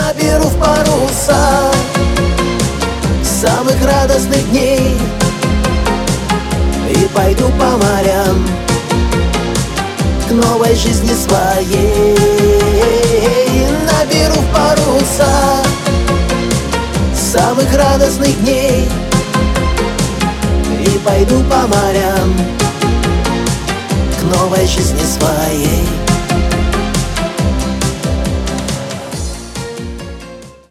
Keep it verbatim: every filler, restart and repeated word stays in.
наберу в паруса самых радостных дней и пойду по морям к новой жизни своей. Наберу в паруса самых радостных дней и пойду по морям к новой жизни своей.